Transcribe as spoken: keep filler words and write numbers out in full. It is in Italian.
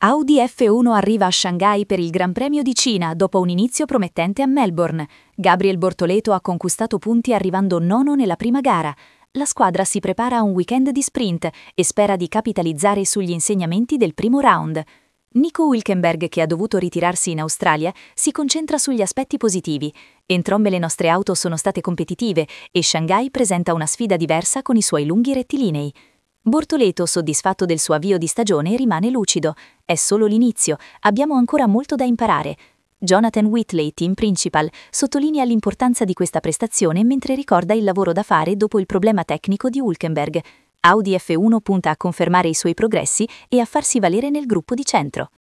Audi F uno arriva a Shanghai per il Gran Premio di Cina dopo un inizio promettente a Melbourne. Gabriel Bortoleto ha conquistato punti arrivando nono nella prima gara. La squadra si prepara a un weekend di sprint e spera di capitalizzare sugli insegnamenti del primo round. Nico Hülkenberg, che ha dovuto ritirarsi in Australia, si concentra sugli aspetti positivi. Entrambe le nostre auto sono state competitive e Shanghai presenta una sfida diversa con i suoi lunghi rettilinei. Bortoleto, soddisfatto del suo avvio di stagione, rimane lucido. È solo l'inizio, abbiamo ancora molto da imparare. Jonathan Whitley, team principal, sottolinea l'importanza di questa prestazione mentre ricorda il lavoro da fare dopo il problema tecnico di Hülkenberg. Audi F uno punta a confermare i suoi progressi e a farsi valere nel gruppo di centro.